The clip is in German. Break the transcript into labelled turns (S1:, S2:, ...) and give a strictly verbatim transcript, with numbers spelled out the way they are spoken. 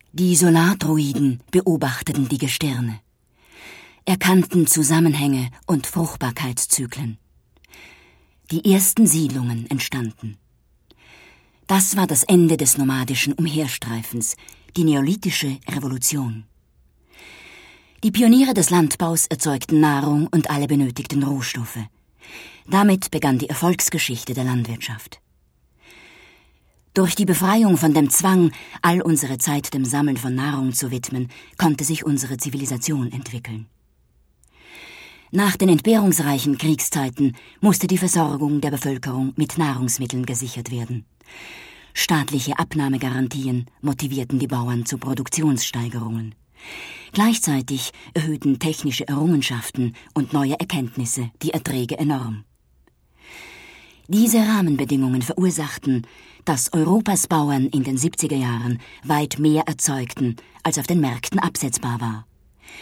S1: Die Solardruiden beobachteten die Gestirne, erkannten Zusammenhänge und Fruchtbarkeitszyklen. Die ersten Siedlungen entstanden. Das war das Ende des nomadischen Umherstreifens, die neolithische Revolution. Die Pioniere des Landbaus erzeugten Nahrung und alle benötigten Rohstoffe. Damit begann die Erfolgsgeschichte der Landwirtschaft. Durch die Befreiung von dem Zwang, all unsere Zeit dem Sammeln von Nahrung zu widmen, konnte sich unsere Zivilisation entwickeln. Nach den entbehrungsreichen Kriegszeiten musste die Versorgung der Bevölkerung mit Nahrungsmitteln gesichert werden. Staatliche Abnahmegarantien motivierten die Bauern zu Produktionssteigerungen. Gleichzeitig erhöhten technische Errungenschaften und neue Erkenntnisse die Erträge enorm. Diese Rahmenbedingungen verursachten, dass Europas Bauern in den siebziger Jahren weit mehr erzeugten, als auf den Märkten absetzbar war.